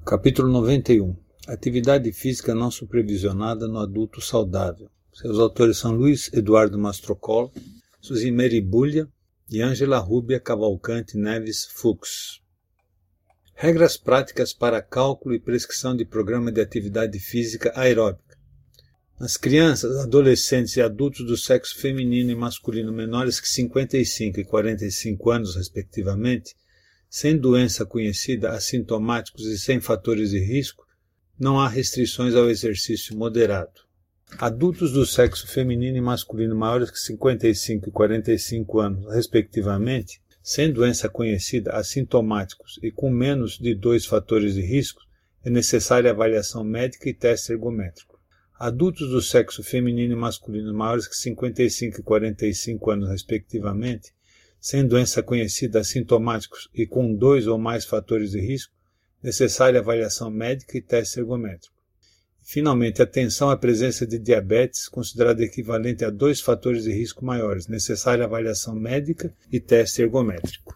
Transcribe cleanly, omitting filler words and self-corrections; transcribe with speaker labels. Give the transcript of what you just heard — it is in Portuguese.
Speaker 1: Capítulo 91. Atividade física não supervisionada no adulto saudável. Seus autores são Luiz Eduardo Mastrocolo, Suzimeri Bulha e Ângela Rúbia Cavalcante Neves Fux. Regras práticas para cálculo e prescrição de programa de atividade física aeróbica. As crianças, adolescentes e adultos do sexo feminino e masculino menores que 55 e 45 anos, respectivamente, sem doença conhecida, assintomáticos e sem fatores de risco, não há restrições ao exercício moderado. Adultos do sexo feminino e masculino maiores que 55 e 45 anos, respectivamente, sem doença conhecida, assintomáticos e com menos de 2 fatores de risco, é necessária avaliação médica e teste ergométrico. Adultos do sexo feminino e masculino maiores que 55 e 45 anos, respectivamente, sem doença conhecida, assintomáticos e com 2 ou mais fatores de risco, necessária avaliação médica e teste ergométrico. Finalmente, atenção à presença de diabetes, considerada equivalente a 2 fatores de risco maiores, necessária avaliação médica e teste ergométrico.